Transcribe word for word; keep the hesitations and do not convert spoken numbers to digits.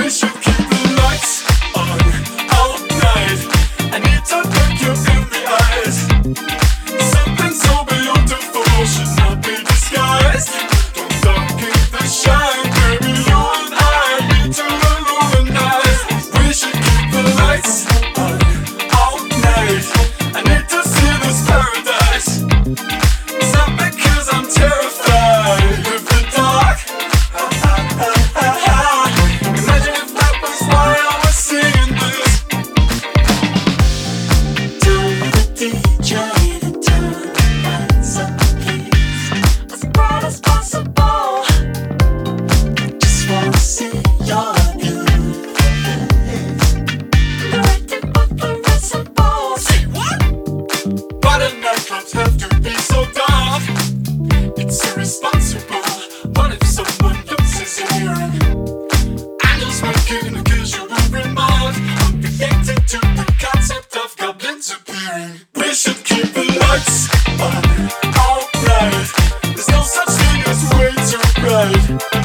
Nightclubs have to be so dark. It's irresponsible. What if someone else is hearing? I'm just making a casual remark. I'm reacting to the concept of goblins appearing. We should keep the lights on all night. There's no such thing as way too bright.